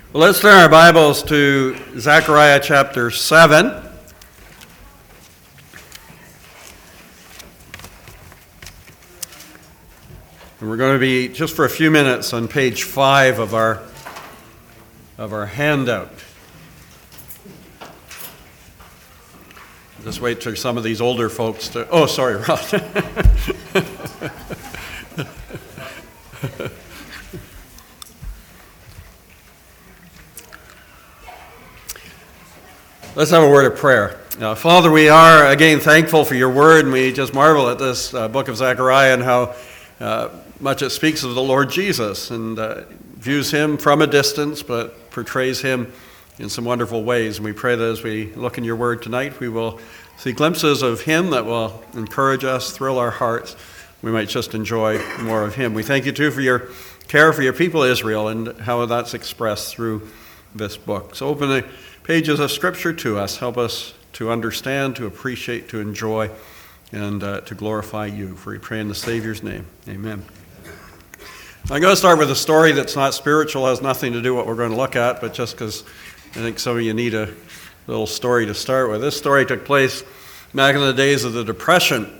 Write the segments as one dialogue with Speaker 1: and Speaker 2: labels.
Speaker 1: Well, let's turn our Bibles to Zechariah chapter 7. And we're going to be, just for a few minutes, on page 5 of our handout. Just wait for some of these older folks to... Oh, sorry, Rod. Let's have a word of prayer. Father, we are again thankful for your word, and we just marvel at this book of Zechariah and how much it speaks of the Lord Jesus and views him from a distance, but portrays him in some wonderful ways. And we pray that as we look in your word tonight, we will see glimpses of him that will encourage us, thrill our hearts. We might just enjoy more of him. We thank you, too, for your care for your people Israel and how that's expressed through this book. So open the pages of Scripture to us. Help us to understand, to appreciate, to enjoy, and to glorify you. For we pray in the Savior's name. Amen. I'm going to start with a story that's not spiritual, has nothing to do with what we're going to look at, but just because I think some of you need a little story to start with. This story took place back in the days of the Depression.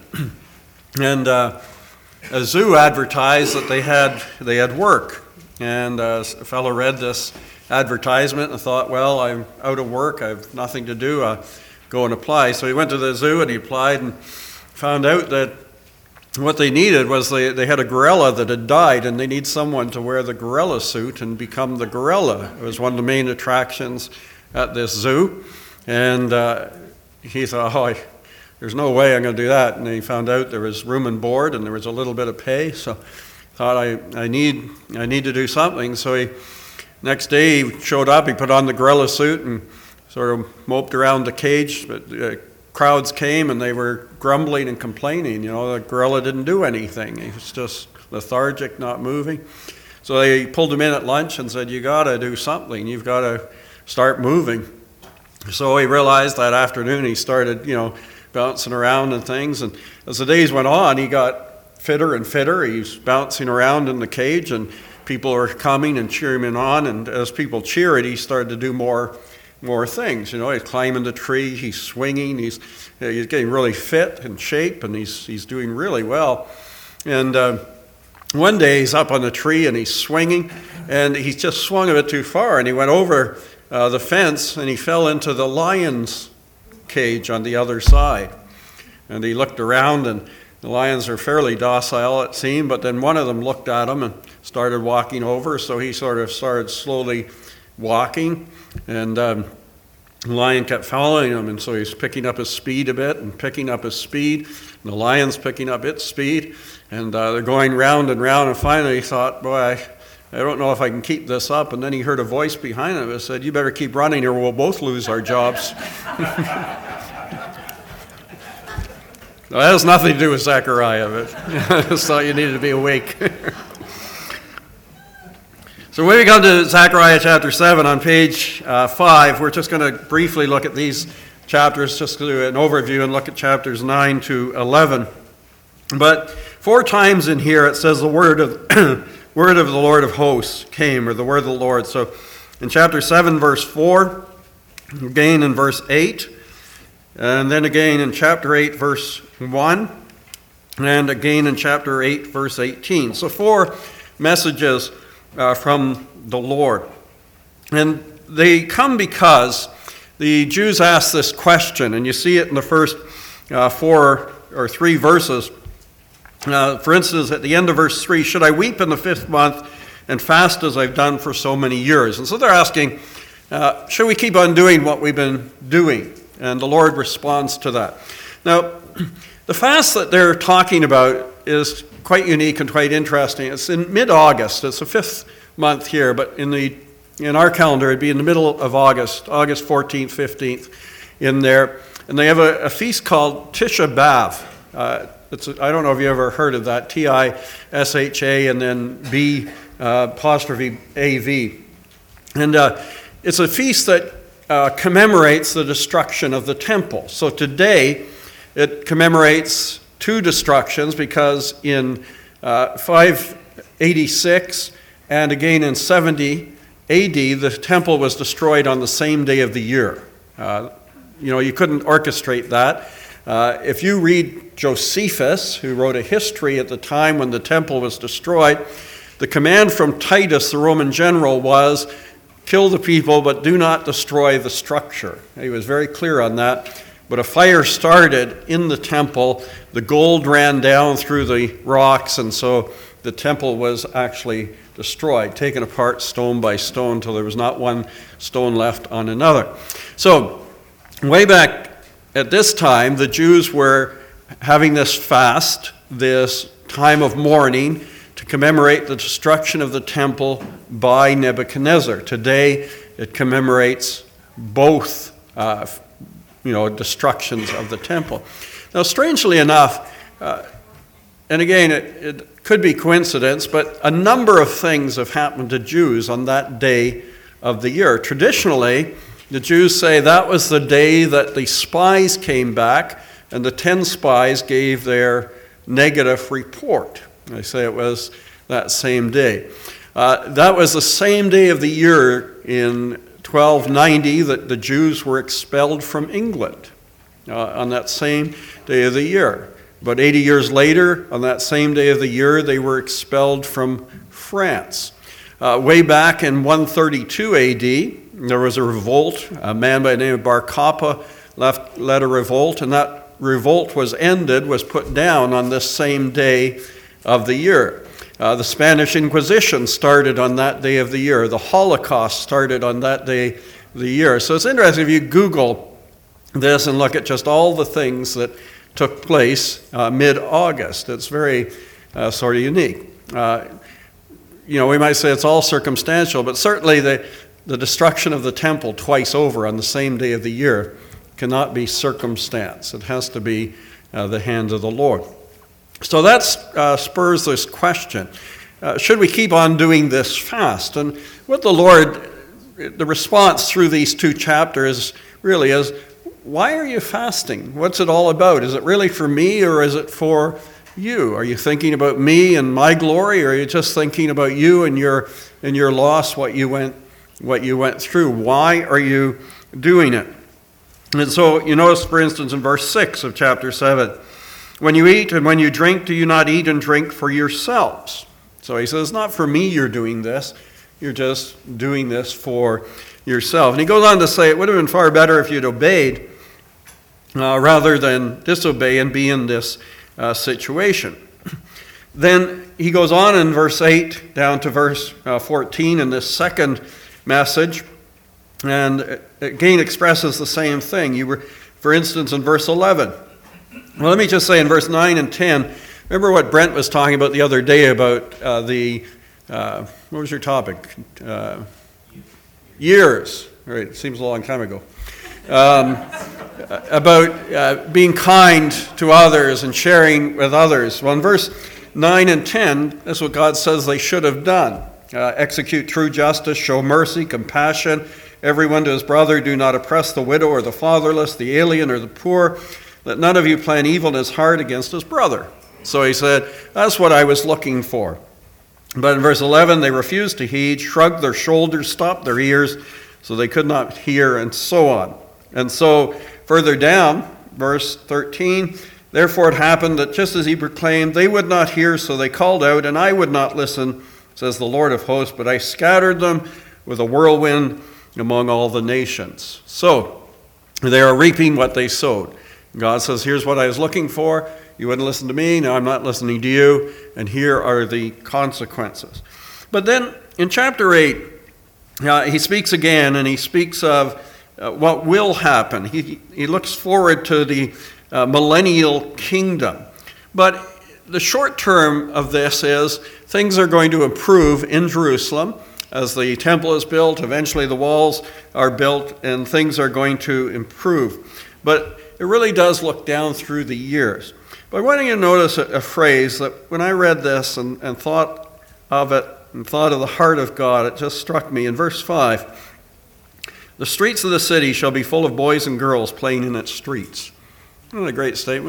Speaker 1: And a zoo advertised that they had work. And a fellow read this advertisement and thought, well, I'm out of work, I have nothing to do, I'll go and apply. So he went to the zoo and he applied and found out that what they needed was they had a gorilla that had died, and they need someone to wear the gorilla suit and become the gorilla. It was one of the main attractions at this zoo. And he thought, there's no way I'm going to do that. And he found out there was room and board and there was a little bit of pay. So thought, I need to do something. So next day he showed up, he put on the gorilla suit and sort of moped around the cage, but crowds came and they were grumbling and complaining. You know, the gorilla didn't do anything. He was just lethargic, not moving. So they pulled him in at lunch and said, you got to do something. You've got to start moving. So he realized that afternoon he started, bouncing around and things. And as the days went on, he got fitter and fitter. He's bouncing around in the cage and people are coming and cheering him on. And as people cheered, he started to do more things. He's climbing the tree, he's swinging, he's getting really fit and shape, and he's doing really well. And one day he's up on the tree and he's swinging, and he just swung a bit too far, and he went over the fence and he fell into the lion's cage on the other side. And he looked around, and the lions are fairly docile, it seemed, but then one of them looked at him and started walking over, so he sort of started slowly walking, and the lion kept following him, and so he's picking up his speed a bit and picking up his speed, and the lion's picking up its speed, and they're going round and round, and finally he thought, boy, I don't know if I can keep this up. And then he heard a voice behind him that said, you better keep running or we'll both lose our jobs. That has nothing to do with Zechariah, but I just thought you needed to be awake. So when we come to Zechariah chapter 7 on page 5, we're just going to briefly look at these chapters, just to do an overview and look at chapters 9 to 11. But 4 times in here it says the word of the Lord of hosts came, or the word of the Lord. So in chapter 7, verse 4, again in verse 8, and then again in chapter 8, verse 1, and again in chapter 8, verse 18. So 4 messages from the Lord. And they come because the Jews asked this question, and you see it in the first 4 or 3 verses. For instance, at the end of verse 3, should I weep in the 5th month and fast as I've done for so many years? And so they're asking, should we keep on doing what we've been doing? And the Lord responds to that. Now, the fast that they're talking about is quite unique and quite interesting. It's in mid-August. It's the 5th month here, but in our calendar, it'd be in the middle of August 14th, 15th in there. And they have a feast called Tisha B'Av. I don't know if you ever heard of that, T-I-S-H-A and then B apostrophe A-V. And it's a feast that commemorates the destruction of the temple. So today, it commemorates 2 destructions, because in 586 and again in 70 A.D., the temple was destroyed on the same day of the year. You couldn't orchestrate that. If you read Josephus, who wrote a history at the time when the temple was destroyed, the command from Titus, the Roman general, was kill the people, but do not destroy the structure. He was very clear on that. But a fire started in the temple. The gold ran down through the rocks, and so the temple was actually destroyed, taken apart stone by stone until there was not one stone left on another. So, way back at this time, the Jews were having this fast, this time of mourning, to commemorate the destruction of the temple by Nebuchadnezzar. Today, it commemorates both destructions of the temple. Now, strangely enough, and again, it could be coincidence, but a number of things have happened to Jews on that day of the year. Traditionally, the Jews say that was the day that the spies came back and the 10 spies gave their negative report. They say it was that same day. That was the same day of the year in 1290 that the Jews were expelled from England, on that same day of the year. About 80 years later, on that same day of the year, they were expelled from France. Way back in 132 AD, there was a revolt. A man by the name of Bar Kokhba led a revolt, and that revolt was put down on this same day of the year. The Spanish Inquisition started on that day of the year. The Holocaust started on that day of the year. So it's interesting if you Google this and look at just all the things that took place mid-August. It's very sort of unique. We might say it's all circumstantial, but certainly the destruction of the temple twice over on the same day of the year cannot be circumstance. It has to be the hand of the Lord. So that spurs this question. Should we keep on doing this fast? And what the response through these two chapters really is, why are you fasting? What's it all about? Is it really for me or is it for you? Are you thinking about me and my glory, or are you just thinking about you and your loss, what you went through? Why are you doing it? And so you notice, for instance, in verse 6 of chapter 7, when you eat and when you drink, do you not eat and drink for yourselves? So he says, not for me you're doing this. You're just doing this for yourself. And he goes on to say, it would have been far better if you'd obeyed rather than disobey and be in this situation. Then he goes on in verse 8 down to verse 14 in this second message, and again expresses the same thing. For instance, in verse 11. Well, let me just say in verse 9 and 10, remember what Brent was talking about the other day about what was your topic? Years. Right, it seems a long time ago. About being kind to others and sharing with others. Well, in verse 9 and 10, that's what God says they should have done. Execute true justice, show mercy, compassion, everyone to his brother, do not oppress the widow or the fatherless, the alien or the poor. Let none of you plan evil in his heart against his brother. So he said, that's what I was looking for. But in verse 11, they refused to heed, shrugged their shoulders, stopped their ears, so they could not hear, and so on. And so further down, verse 13, therefore it happened that just as he proclaimed, they would not hear, so they called out, and I would not listen, says the Lord of hosts, but I scattered them with a whirlwind among all the nations. So they are reaping what they sowed. God says, here's what I was looking for. You wouldn't listen to me. Now I'm not listening to you. And here are the consequences. But then in chapter 8, he speaks again, and he speaks of what will happen. He looks forward to the millennial kingdom. But the short term of this is things are going to improve in Jerusalem as the temple is built. Eventually the walls are built, and things are going to improve. But it really does look down through the years. But I want you to notice a phrase that when I read this and thought of it and thought of the heart of God, it just struck me. In verse 5, the streets of the city shall be full of boys and girls playing in its streets. Isn't that a great statement?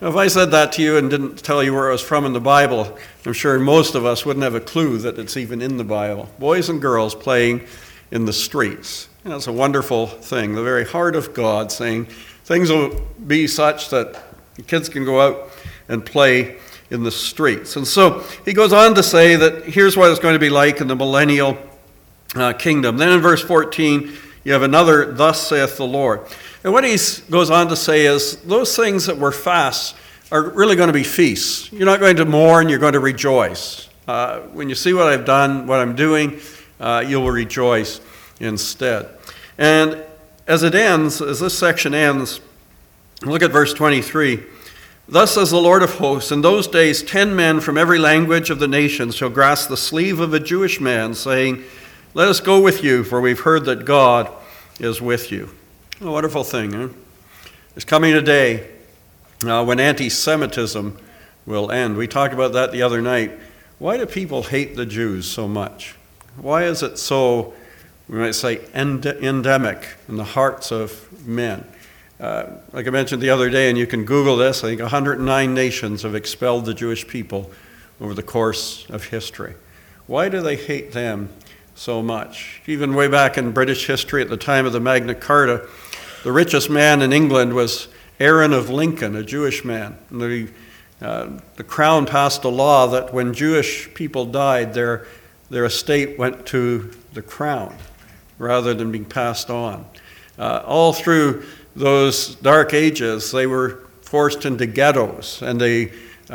Speaker 1: If I said that to you and didn't tell you where it was from in the Bible, I'm sure most of us wouldn't have a clue that it's even in the Bible. Boys and girls playing in the streets. It's a wonderful thing, the very heart of God saying things will be such that kids can go out and play in the streets. And so he goes on to say that here's what it's going to be like in the millennial kingdom. Then in verse 14, you have another, thus saith the Lord. And what he goes on to say is those things that were fasts are really going to be feasts. You're not going to mourn, you're going to rejoice. When you see what I've done, what I'm doing, you will rejoice instead. And as it ends, as this section ends, look at verse 23. Thus says the Lord of hosts, in those days 10 men from every language of the nations shall grasp the sleeve of a Jewish man, saying, let us go with you, for we've heard that God is with you. A wonderful thing, huh? There's coming a day when anti-Semitism will end. We talked about that the other night. Why do people hate the Jews so much? Why is it so, we might say, endemic in the hearts of men? Like I mentioned the other day, and you can Google this, I think 109 nations have expelled the Jewish people over the course of history. Why do they hate them so much? Even way back in British history at the time of the Magna Carta, the richest man in England was Aaron of Lincoln, a Jewish man. And the crown passed a law that when Jewish people died, their estate went to the crown rather than being passed on. All through those dark ages, they were forced into ghettos, and it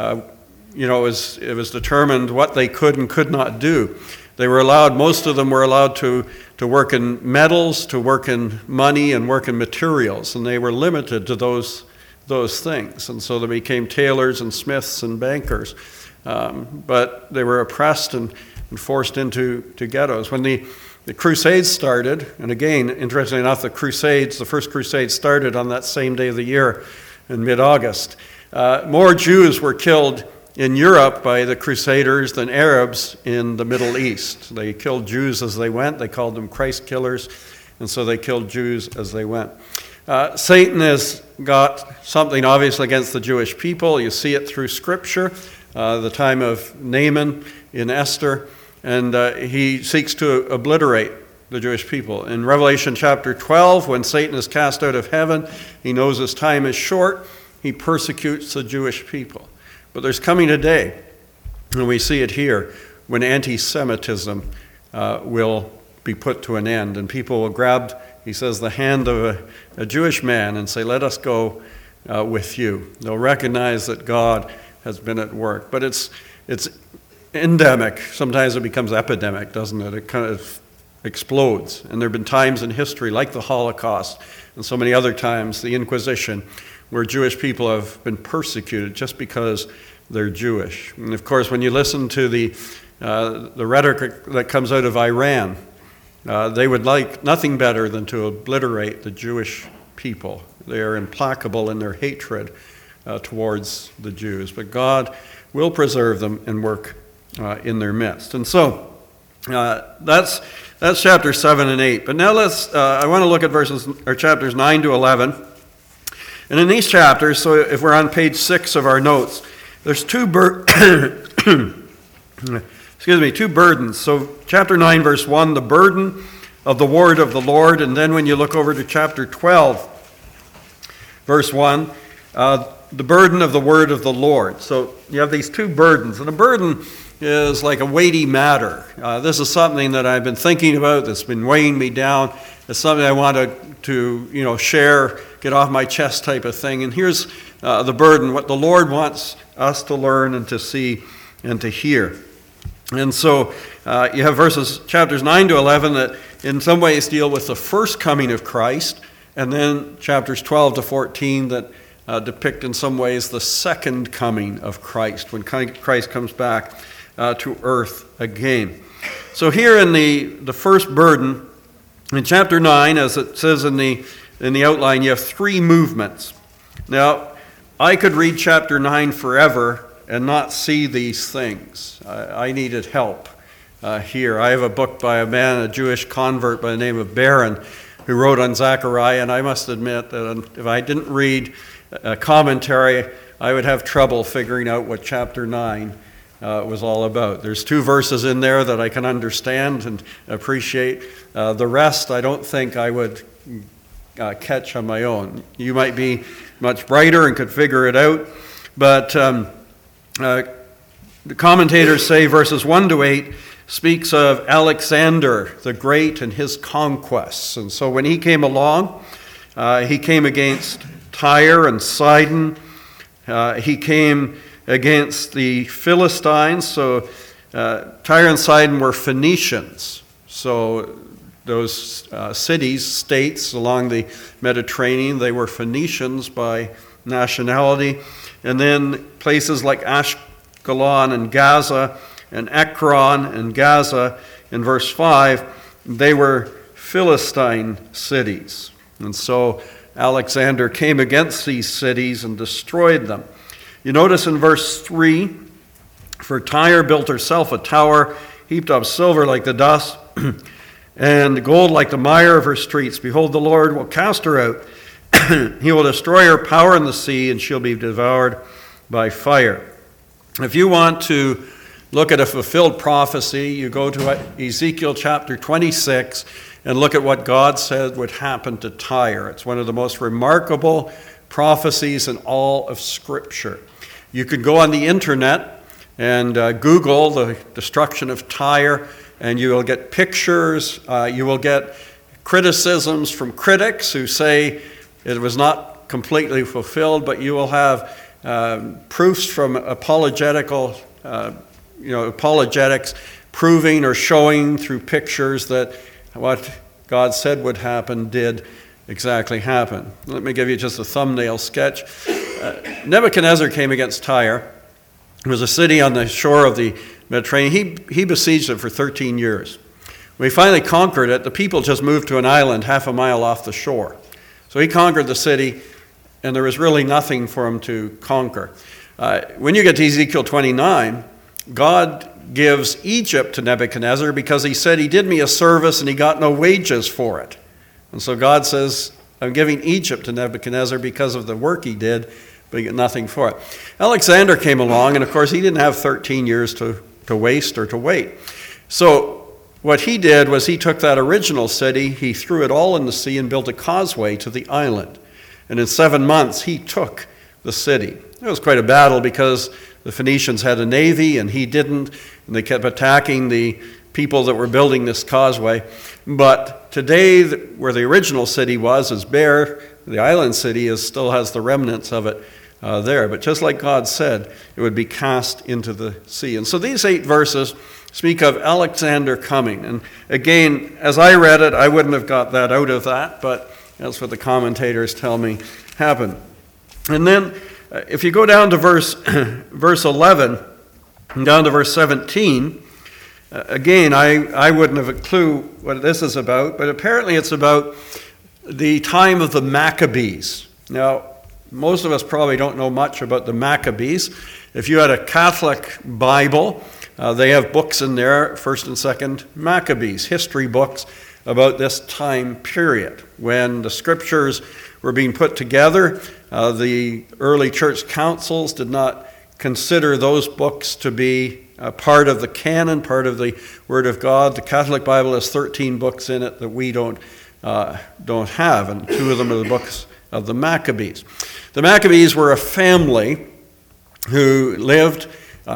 Speaker 1: was determined what they could and could not do. They were allowed, most of them were allowed to work in metals, to work in money, and work in materials, and they were limited to those things. And so they became tailors and smiths and bankers. But they were oppressed and forced into ghettos. When the Crusades started, and again, interestingly enough, the first Crusades started on that same day of the year in mid-August. More Jews were killed in Europe by the Crusaders than Arabs in the Middle East. They killed Jews as they went. They called them Christ killers, and so they killed Jews as they went. Satan has got something obviously against the Jewish people. You see it through Scripture, the time of Naaman in Esther, and he seeks to obliterate the Jewish people. In Revelation chapter 12, when Satan is cast out of heaven, he knows his time is short. He persecutes the Jewish people. But there's coming a day, and we see it here, when anti-Semitism will be put to an end, and people will grab, he says, the hand of a Jewish man and say, let us go with you. They'll recognize that God has been at work. But it's endemic. Sometimes it becomes epidemic, doesn't it? It kind of explodes. And there have been times in history, like the Holocaust, and so many other times, the Inquisition, where Jewish people have been persecuted just because they're Jewish. And of course, when you listen to the rhetoric that comes out of Iran, they would like nothing better than to obliterate the Jewish people. They are implacable in their hatred towards the Jews. But God will preserve them and work in their midst. And so that's chapter 7 and 8. But now I want to look at chapters 9 to 11. And in these chapters, so if we're on page 6 of our notes, there's two burdens. So chapter 9, verse 1, the burden of the word of the Lord. And then when you look over to chapter 12, verse 1, the burden of the word of the Lord. So you have these two burdens. And a burden is like a weighty matter. This is something that I've been thinking about that's been weighing me down. It's something I want to share, get off my chest type of thing. And here's the burden, what the Lord wants us to learn and to see and to hear. And so you have chapters 9 to 11 that in some ways deal with the first coming of Christ, and then chapters 12 to 14 that depict in some ways the second coming of Christ, when Christ comes back to earth again. So here in the first burden, in chapter 9, as it says in the outline, you have three movements. Now, I could read chapter 9 forever and not see these things. I needed help here. I have a book by a Jewish convert by the name of Barron, who wrote on Zechariah, and I must admit that if I didn't read a commentary I would have trouble figuring out what chapter 9 was all about. There's 2 verses in there that I can understand and appreciate. The rest I don't think I would catch on my own. You might be much brighter and could figure it out, but the commentators say verses 1 to 8 speaks of Alexander the Great and his conquests. And so when he came along, he came against Tyre and Sidon. He came against the Philistines. So Tyre and Sidon were Phoenicians. So those cities, states along the Mediterranean, they were Phoenicians by nationality. And then places like Ashkelon and Gaza and Ekron and Gaza in verse 5, they were Philistine cities. And so Alexander came against these cities and destroyed them. You notice in verse 3, for Tyre built herself a tower, heaped up silver like the dust, and gold like the mire of her streets. Behold, the Lord will cast her out. He will destroy her power in the sea, and she'll be devoured by fire. If you want to look at a fulfilled prophecy, you go to Ezekiel chapter 26 and look at what God said would happen to Tyre. It's one of the most remarkable prophecies in all of Scripture. You could go on the internet and Google the destruction of Tyre, and you will get pictures, you will get criticisms from critics who say it was not completely fulfilled, but you will have proofs from apologetics proving or showing through pictures that what God said would happen did exactly happen. Let me give you just a thumbnail sketch. Nebuchadnezzar came against Tyre. It was a city on the shore of the Mediterranean. He besieged it for 13 years. When he finally conquered it, the people just moved to an island half a mile off the shore. So he conquered the city, and there was really nothing for him to conquer. When you get to Ezekiel 29, God gives Egypt to Nebuchadnezzar because he said he did me a service and he got no wages for it. And so God says, I'm giving Egypt to Nebuchadnezzar because of the work he did, but he got nothing for it. Alexander came along, and of course he didn't have 13 years to waste or to wait. So what he did was he took that original city, he threw it all in the sea and built a causeway to the island. And in 7 months he took the city. It was quite a battle because the Phoenicians had a navy and he didn't, and they kept attacking the people that were building this causeway. But today, where the original city was, is bare. The island city still has the remnants of it there. But just like God said, it would be cast into the sea. And so these 8 verses speak of Alexander coming. And again, as I read it, I wouldn't have got that out of that, but that's what the commentators tell me happened. And then if you go down to verse 11 and down to verse 17, again, I wouldn't have a clue what this is about, but apparently it's about the time of the Maccabees. Now, most of us probably don't know much about the Maccabees. If you had a Catholic Bible, they have books in there, 1st and 2nd Maccabees, history books about this time period when the scriptures were being put together. The early church councils did not consider those books to be part of the canon, part of the Word of God. The Catholic Bible has 13 books in it that we don't have, and 2 of them are the books of the Maccabees. The Maccabees were a family who lived,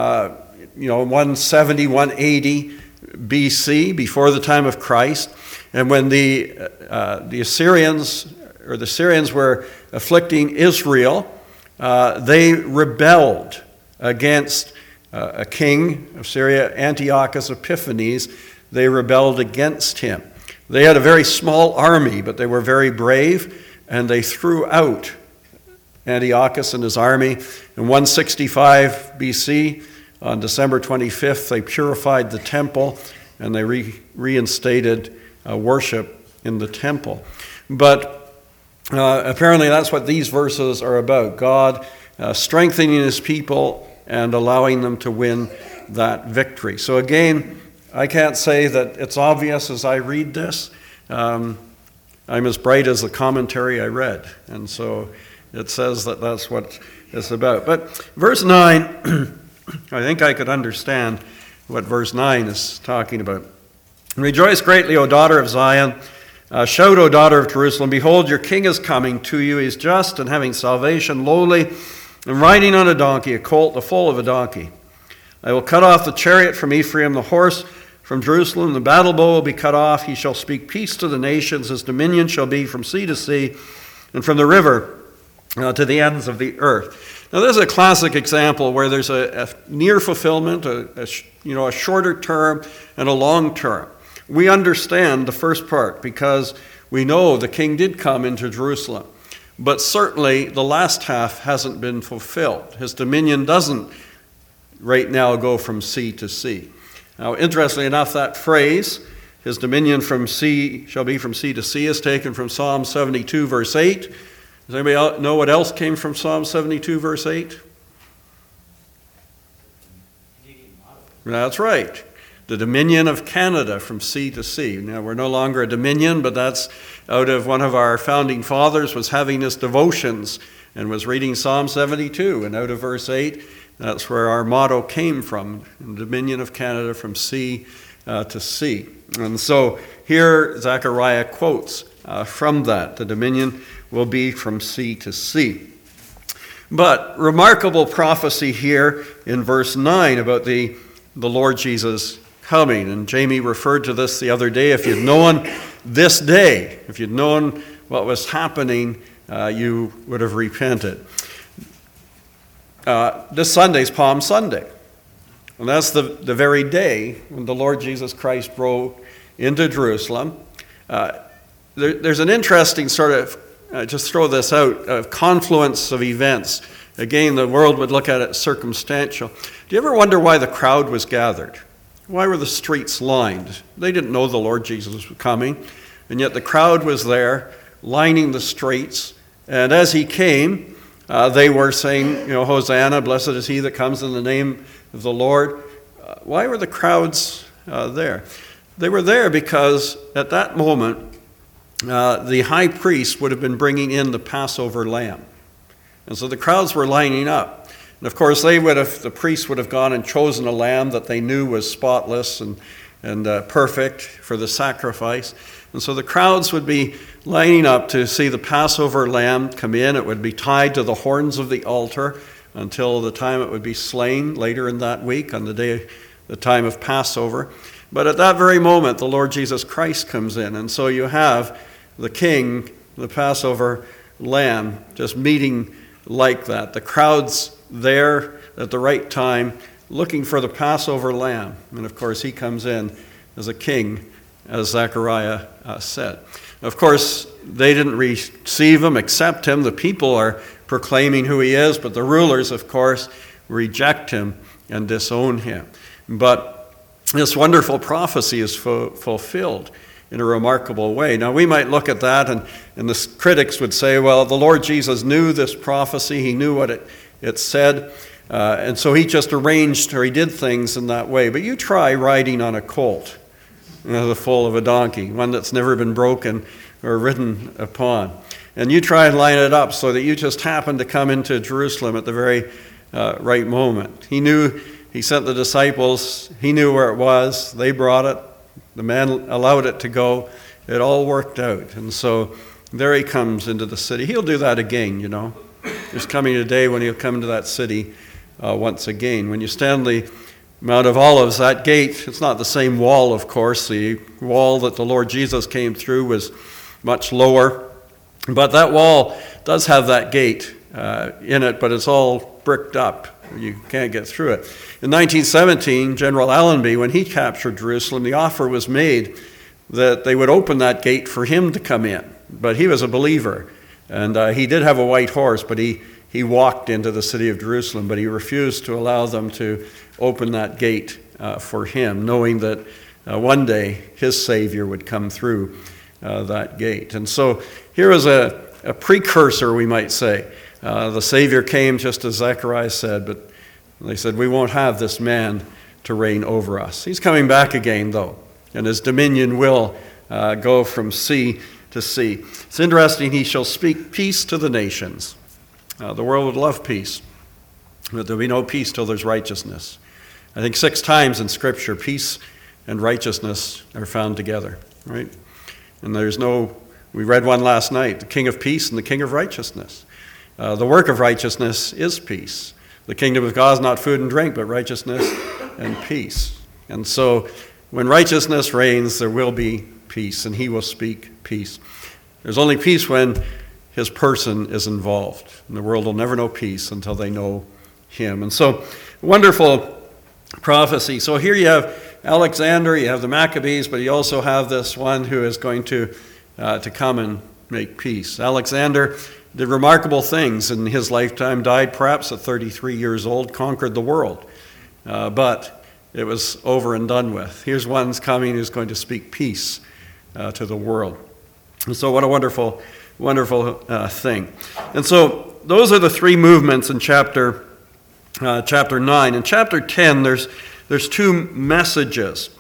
Speaker 1: 170, 180 BC, before the time of Christ. And when the Assyrians or the Syrians were afflicting Israel, they rebelled against a king of Syria, Antiochus Epiphanes. They rebelled against him. They had a very small army, but they were very brave, and they threw out Antiochus and his army. In 165 BC, on December 25th, they purified the temple, and they reinstated worship in the temple. But apparently that's what these verses are about. God strengthening his people and allowing them to win that victory. So again, I can't say that it's obvious as I read this. I'm as bright as the commentary I read. And so it says that that's what it's about. But verse 9, I think I could understand what verse 9 is talking about. Rejoice greatly, O daughter of Zion. Shout, O daughter of Jerusalem. Behold, your king is coming to you. He is just and having salvation, lowly, and riding on a donkey, a colt, the foal of a donkey. I will cut off the chariot from Ephraim, the horse from Jerusalem. The battle bow will be cut off. He shall speak peace to the nations. His dominion shall be from sea to sea, and from the river to the ends of the earth. Now, this is a classic example where there's a near fulfillment, a shorter term, and a long term. We understand the first part because we know the king did come into Jerusalem. But certainly the last half hasn't been fulfilled. His dominion doesn't right now go from sea to sea. Now, interestingly enough, that phrase, his dominion from sea shall be from sea to sea, is taken from Psalm 72, verse 8. Does anybody know what else came from Psalm 72, verse 8? That's right. The dominion of Canada from sea to sea. Now, we're no longer a dominion, but that's out of one of our founding fathers was having his devotions and was reading Psalm 72. And out of verse 8, that's where our motto came from, the dominion of Canada from sea to sea. And so here Zechariah quotes from that. The dominion will be from sea to sea. But remarkable prophecy here in verse 9 about the Lord Jesus coming. And Jamie referred to this the other day. If you'd known this day, if you'd known what was happening, you would have repented. This Sunday's Palm Sunday. And that's the very day when the Lord Jesus Christ rode into Jerusalem. There's an interesting sort of, just throw this out, confluence of events. Again, the world would look at it circumstantial. Do you ever wonder why the crowd was gathered? Why were the streets lined? They didn't know the Lord Jesus was coming, and yet the crowd was there, lining the streets. And as he came, they were saying, Hosanna, blessed is he that comes in the name of the Lord. Why were the crowds there? They were there because at that moment, the high priest would have been bringing in the Passover lamb. And so the crowds were lining up. And of course, the priests would have gone and chosen a lamb that they knew was spotless and perfect for the sacrifice. And so the crowds would be lining up to see the Passover lamb come in. It would be tied to the horns of the altar until the time it would be slain later in that week on the time of Passover. But at that very moment, the Lord Jesus Christ comes in. And so you have the king, the Passover lamb, just meeting like that. The crowd's there at the right time, looking for the Passover lamb. And of course, he comes in as a king, as Zechariah said. Of course, they didn't receive him, accept him. The people are proclaiming who he is, but the rulers, of course, reject him and disown him. But this wonderful prophecy is fulfilled in a remarkable way. Now, we might look at that, and the critics would say, well, the Lord Jesus knew this prophecy. He knew what it said, and so he just arranged, or he did things in that way. But you try riding on a colt, the foal of a donkey, one that's never been broken or ridden upon. And you try and line it up so that you just happen to come into Jerusalem at the very right moment. He sent the disciples, he knew where it was, they brought it, the man allowed it to go, it all worked out. And so there he comes into the city. He'll do that again, There's coming a day when he'll come into that city once again. When you stand the Mount of Olives, that gate, it's not the same wall, of course. The wall that the Lord Jesus came through was much lower. But that wall does have that gate in it, but it's all bricked up. You can't get through it. In 1917, General Allenby, when he captured Jerusalem, the offer was made that they would open that gate for him to come in. But he was a believer, and he did have a white horse, but he walked into the city of Jerusalem, but he refused to allow them to open that gate for him, knowing that one day his Savior would come through that gate. And so here is a precursor, we might say. The Savior came just as Zechariah said, but they said, we won't have this man to reign over us. He's coming back again, though, and his dominion will go from sea to sea. It's interesting, he shall speak peace to the nations. The world would love peace, but there'll be no peace till there's righteousness. I think 6 times in Scripture, peace and righteousness are found together, right? And we read one last night, the King of Peace and the King of Righteousness. The work of righteousness is peace. The kingdom of God is not food and drink, but righteousness and peace. And so when righteousness reigns, there will be peace, and he will speak peace. There's only peace when his person is involved. And the world will never know peace until they know him. And so, wonderful prophecy. So here you have Alexander, you have the Maccabees, but you also have this one who is going to come and make peace. Alexander did remarkable things in his lifetime, died perhaps at 33 years old, conquered the world. But it was over and done with. Here's one coming who's going to speak peace to the world. And so what a wonderful, wonderful thing. And so those are the 3 movements in chapter 9. In chapter 10, there's 2 messages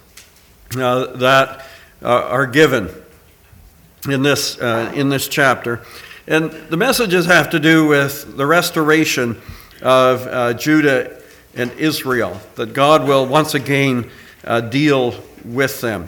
Speaker 1: that are given in this chapter. And the messages have to do with the restoration of Judah and Israel, that God will once again deal with them.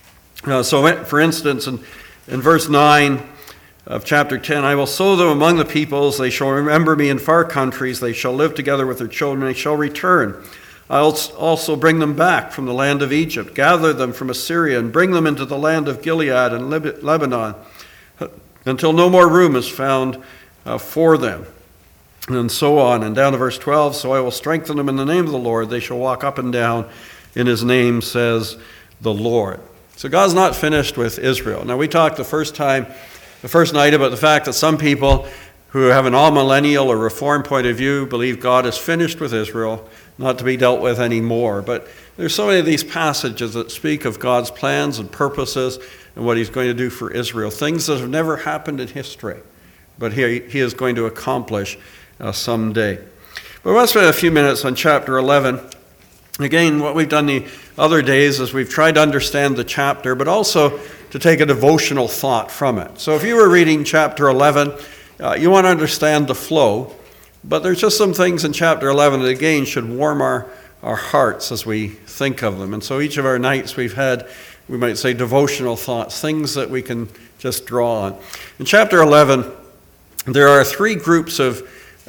Speaker 1: So, for instance, in verse 9 of chapter 10, I will sow them among the peoples, they shall remember me in far countries, they shall live together with their children, they shall return. I'll also bring them back from the land of Egypt, gather them from Assyria, and bring them into the land of Gilead and Lebanon, until no more room is found for them. And so on. And down to verse 12, so I will strengthen them in the name of the Lord. They shall walk up and down in his name, says the Lord. So God's not finished with Israel. Now we talked the first night about the fact that some people who have an all-millennial or reform point of view believe God is finished with Israel, not to be dealt with anymore. But there's so many of these passages that speak of God's plans and purposes and what he's going to do for Israel, things that have never happened in history, but he is going to accomplish someday. But let's spend a few minutes on chapter 11. Again, what we've done the other days is we've tried to understand the chapter, but also to take a devotional thought from it. So if you were reading chapter 11, you want to understand the flow, but there's just some things in chapter 11 that again should warm our hearts as we think of them. And so each of our nights we've had, we might say, devotional thoughts, things that we can just draw on. In chapter 11, there are 3 groups of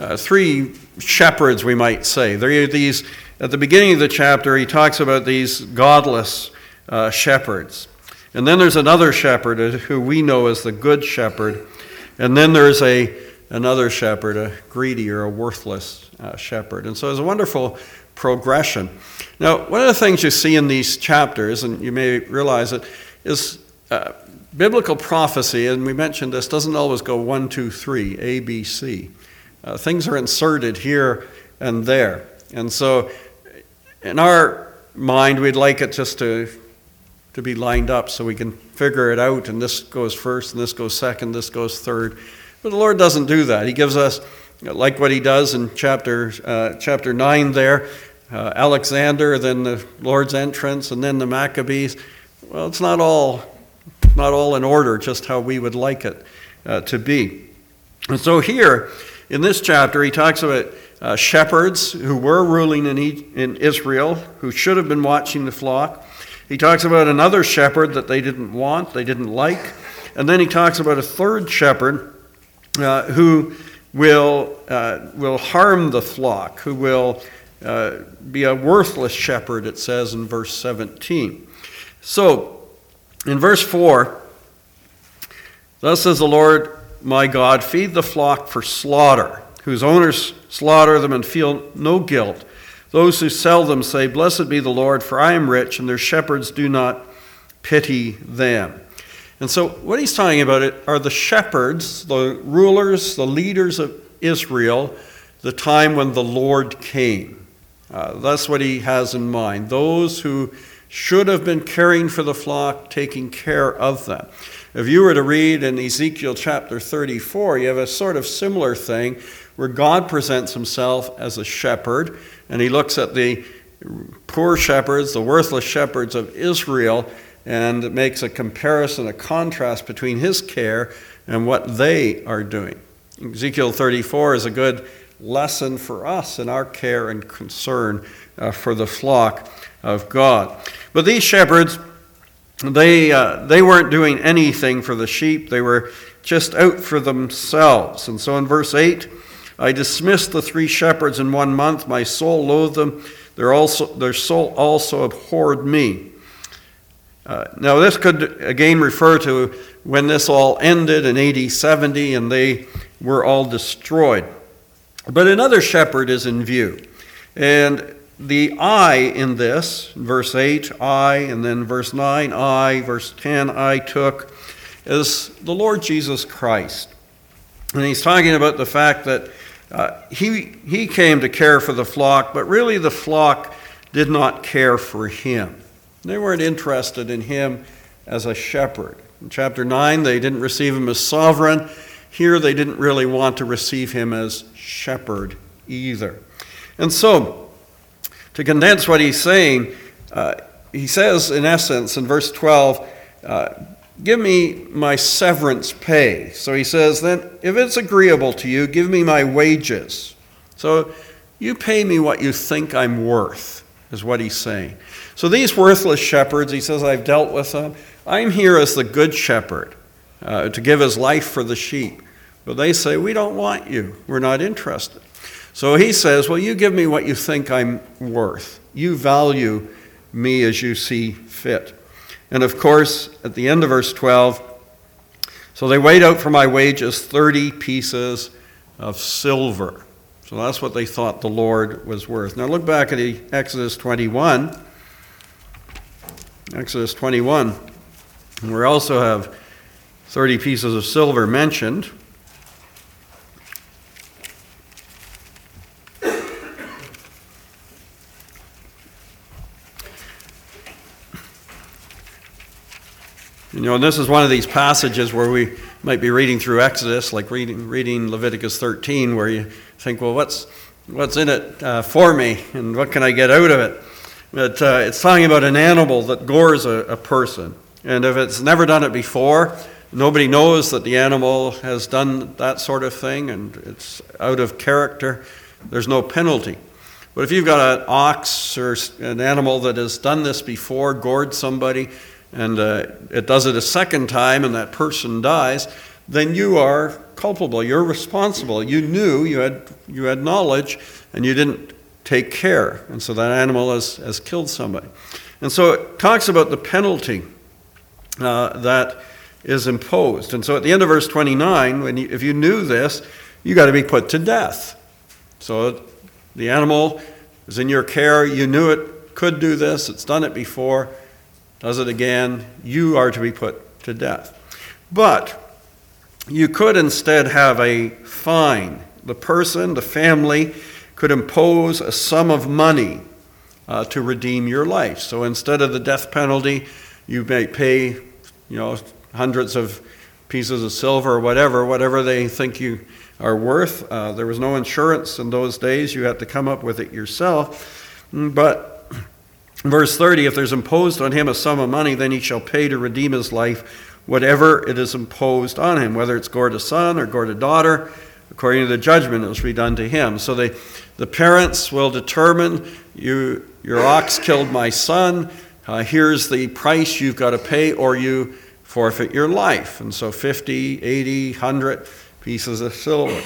Speaker 1: 3 shepherds, we might say. There are these, at the beginning of the chapter, he talks about these godless shepherds. And then there's another shepherd who we know as the good shepherd. And then there's another shepherd, a greedy or a worthless shepherd. And so it's a wonderful progression. Now, one of the things you see in these chapters, and you may realize it, is biblical prophecy, and we mentioned this, doesn't always go 1, 2, 3, A, B, C. Things are inserted here and there. And so in our mind, we'd like it just to be lined up so we can figure it out, and this goes first, and this goes second, this goes third. But the Lord doesn't do that. He gives us, like what he does in chapter 9 there, Alexander, then the Lord's entrance, and then the Maccabees. Well, it's not all in order, just how we would like it to be. And so here, in this chapter, he talks about shepherds who were ruling in Israel, who should have been watching the flock. He talks about another shepherd that they didn't want, they didn't like. And then he talks about a third shepherd who will harm the flock, who will be a worthless shepherd, it says in verse 17. So, in verse 4, thus says the Lord my God, feed the flock for slaughter, whose owners slaughter them and feel no guilt. Those who sell them say, blessed be the Lord, for I am rich, and their shepherds do not pity them. And so what he's talking about are the shepherds, the rulers, the leaders of Israel, the time when the Lord came. That's what he has in mind. Those who should have been caring for the flock, taking care of them. If you were to read in Ezekiel chapter 34, you have a sort of similar thing where God presents himself as a shepherd, and he looks at the poor shepherds, the worthless shepherds of Israel, and makes a comparison, a contrast between his care and what they are doing. Ezekiel 34 is a good lesson for us in our care and concern for the flock of God. But these shepherds, they weren't doing anything for the sheep. They were just out for themselves. And so in verse 8, I dismissed the 3 shepherds in 1 month. My soul loathed them. Their soul also abhorred me. Now this could again refer to when this all ended in AD 70 and they were all destroyed. But another shepherd is in view. And the I in this, verse 8, I, and then verse 9, I, verse 10, I took, is the Lord Jesus Christ. And he's talking about the fact that he came to care for the flock, but really the flock did not care for him. They weren't interested in him as a shepherd. In chapter 9, they didn't receive him as sovereign. Here, they didn't really want to receive him as shepherd either. And so, to condense what he's saying, he says, in essence, in verse 12, give me my severance pay. So he says, then, if it's agreeable to you, give me my wages. So you pay me what you think I'm worth, is what he's saying. So these worthless shepherds, he says, I've dealt with them. I'm here as the good shepherd to give his life for the sheep. But they say, we don't want you. We're not interested. So he says, well, you give me what you think I'm worth. You value me as you see fit. And of course, at the end of verse 12, so they weighed out for my wages 30 pieces of silver. So that's what they thought the Lord was worth. Now look back at Exodus 21. Exodus 21. And we also have 30 pieces of silver mentioned. And this is one of these passages where we might be reading through Exodus, like reading Leviticus 13, where you think, well, what's in it for me, and what can I get out of it? But it's talking about an animal that gores a person. And if it's never done it before, nobody knows that the animal has done that sort of thing, and it's out of character, there's no penalty. But if you've got an ox or an animal that has done this before, gored somebody, and it does it a second time and that person dies, then you are culpable. You're responsible. You knew, you had knowledge, and you didn't take care. And so that animal has killed somebody. And so it talks about the penalty that is imposed. And so at the end of verse 29, if you knew this, you got to be put to death. So the animal is in your care. You knew it could do this. It's done it before. Does it again, you are to be put to death. But you could instead have a fine. The person, the family, could impose a sum of money to redeem your life. So instead of the death penalty, you may pay, hundreds of pieces of silver or whatever they think you are worth. There was no insurance in those days. You had to come up with it yourself. But verse 30, if there's imposed on him a sum of money, then he shall pay to redeem his life whatever it is imposed on him, whether it's gored a son or gored a daughter, according to the judgment that was be done to him. So the parents will determine, your ox killed my son, here's the price you've got to pay, or you forfeit your life. And so 50, 80, 100 pieces of silver.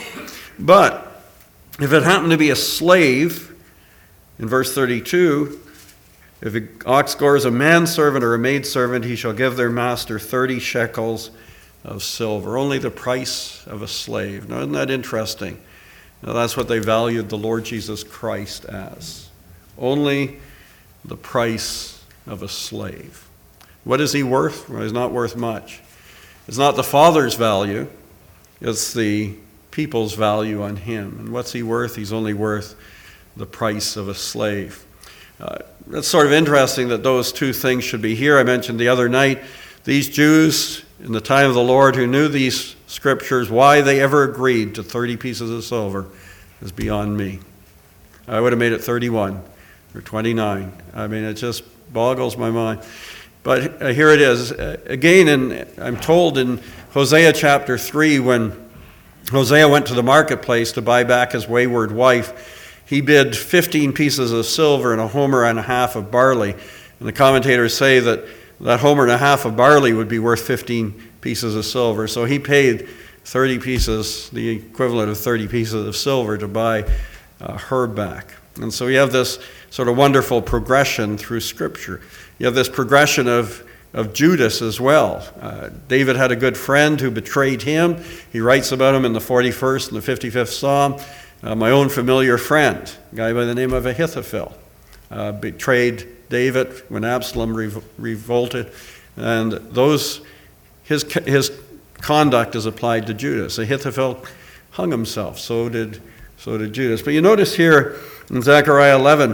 Speaker 1: But if it happened to be a slave, in verse 32, if an ox gores a manservant or a maidservant, he shall give their master 30 shekels of silver, only the price of a slave. Now, isn't that interesting? Now, that's what they valued the Lord Jesus Christ as. Only the price of a slave. What is he worth? Well, he's not worth much. It's not the Father's value. It's the people's value on him. And what's he worth? He's only worth the price of a slave. It's sort of interesting that those two things should be here. I mentioned the other night, these Jews in the time of the Lord who knew these scriptures, why they ever agreed to 30 pieces of silver is beyond me. I would have made it 31 or 29. I mean, it just boggles my mind. But here it is. Again, I'm told in Hosea chapter 3, when Hosea went to the marketplace to buy back his wayward wife. He bid 15 pieces of silver and a homer and a half of barley. And the commentators say that that homer and a half of barley would be worth 15 pieces of silver. So he paid 30 pieces, the equivalent of 30 pieces of silver, to buy her back. And so you have this sort of wonderful progression through Scripture. You have this progression of Judas as well. David had a good friend who betrayed him. He writes about him in the 41st and the 55th Psalm. My own familiar friend, a guy by the name of Ahithophel, betrayed David when Absalom revolted. And his conduct is applied to Judas. Ahithophel hung himself. So did Judas. But you notice here in Zechariah 11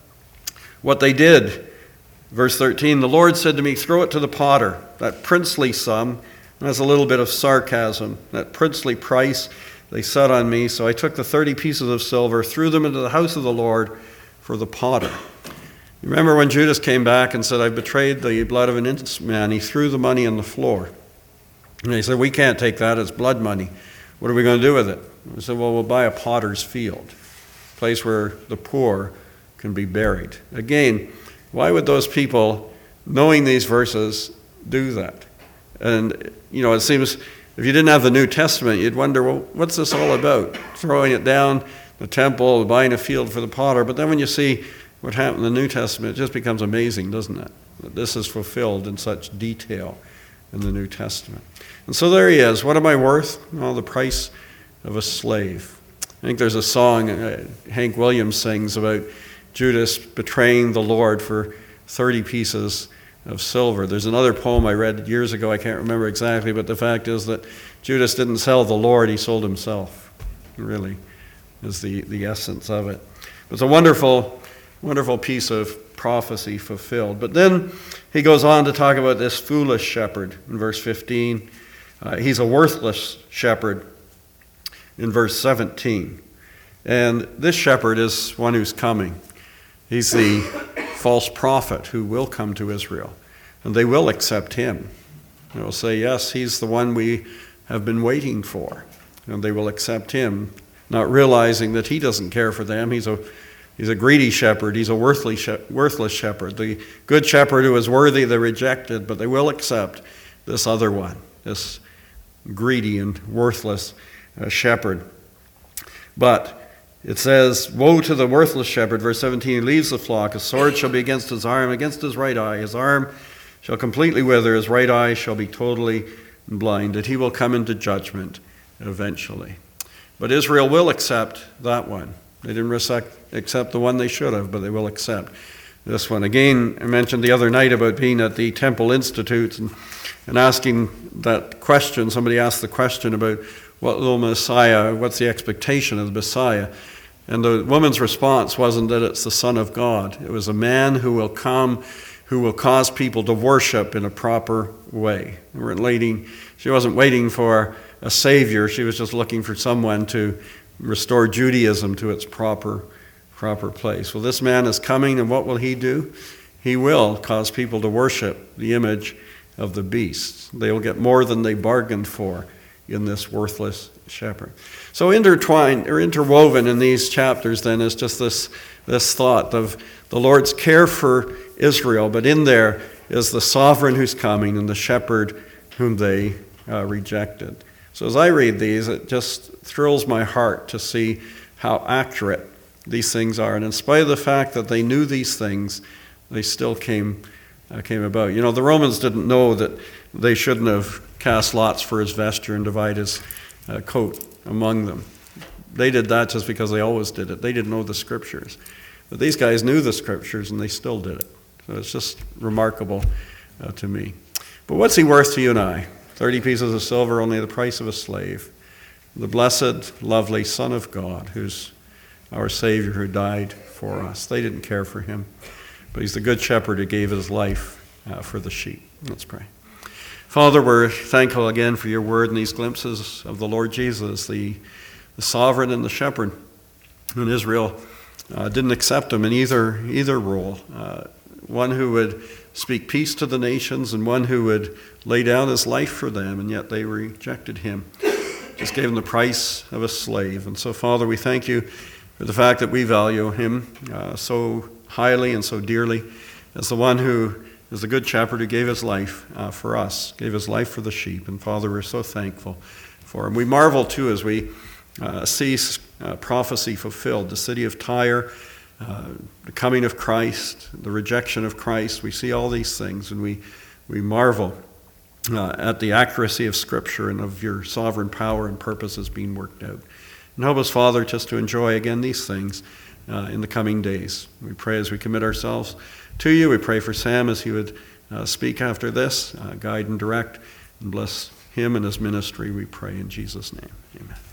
Speaker 1: what they did. Verse 13, the Lord said to me, throw it to the potter, that princely sum. And that's a little bit of sarcasm. That princely price they set on me. So I took the 30 pieces of silver, threw them into the house of the Lord for the potter. You remember when Judas came back and said, I betrayed the blood of an innocent man. He threw the money on the floor. And they said, we can't take that. It's blood money. What are we going to do with it? I said, well, we'll buy a potter's field, a place where the poor can be buried. Again, why would those people, knowing these verses, do that? And, it seems if you didn't have the New Testament, you'd wonder, well, what's this all about? Throwing it down the temple, buying a field for the potter. But then when you see what happened in the New Testament, it just becomes amazing, doesn't it? That this is fulfilled in such detail in the New Testament. And so there he is. What am I worth? Well, the price of a slave. I think there's a song Hank Williams sings about Judas betraying the Lord for 30 pieces of silver. There's another poem I read years ago, I can't remember exactly, but the fact is that Judas didn't sell the Lord, he sold himself. Really is the essence of it. It's a wonderful, wonderful piece of prophecy fulfilled. But then he goes on to talk about this foolish shepherd in verse 15. He's a worthless shepherd in verse 17. And this shepherd is one who's coming. He's the false prophet who will come to Israel. And they will accept him. They will say, yes, he's the one we have been waiting for. And they will accept him, not realizing that he doesn't care for them. He's a greedy shepherd. He's a worthless shepherd. The good shepherd who is worthy, they're rejected, but they will accept this other one, this greedy and worthless shepherd. But it says, woe to the worthless shepherd, verse 17, he leaves the flock. A sword shall be against his arm, against his right eye. His arm shall completely wither, his right eye shall be totally blinded. He will come into judgment eventually. But Israel will accept that one. They didn't accept the one they should have, but they will accept this one. Again, I mentioned the other night about being at the Temple Institute and asking that question. Somebody asked the question about what will Messiah, what's the expectation of the Messiah? And the woman's response wasn't that it's the Son of God. It was a man who will come, who will cause people to worship in a proper way. She wasn't waiting for a savior. She was just looking for someone to restore Judaism to its proper place. Well, this man is coming, and what will he do? He will cause people to worship the image of the beast. They will get more than they bargained for in this worthless shepherd. So intertwined or interwoven in these chapters then is just this thought of the Lord's care for Israel, but in there is the sovereign who's coming and the shepherd whom they rejected. So as I read these, it just thrills my heart to see how accurate these things are. And in spite of the fact that they knew these things, they still came about. The Romans didn't know that they shouldn't have cast lots for his vesture and divide his coat among them. They did that just because they always did it. They didn't know the Scriptures. But these guys knew the Scriptures, and they still did it. So it's just remarkable to me. But what's he worth to you and I? 30 pieces of silver, only the price of a slave. The blessed, lovely Son of God, who's our Savior, who died for us. They didn't care for him, but he's the good shepherd who gave his life for the sheep. Let's pray. Father, we're thankful again for your word and these glimpses of the Lord Jesus, the sovereign and the shepherd. And Israel didn't accept him in either role. One who would speak peace to the nations and one who would lay down his life for them, and yet they rejected him. just gave him the price of a slave. And so, Father, we thank you for the fact that we value him so highly and so dearly as the one who is the good shepherd who gave his life for us, gave his life for the sheep. And Father, we're so thankful for him. We marvel too as we see prophecy fulfilled, the city of Tyre, the coming of Christ, the rejection of Christ. We see all these things, and we marvel at the accuracy of Scripture and of your sovereign power and purposes being worked out. And help us, Father, just to enjoy again these things in the coming days. We pray as we commit ourselves to you. We pray for Sam as he would speak after this, guide and direct, and bless him and his ministry, we pray in Jesus' name. Amen.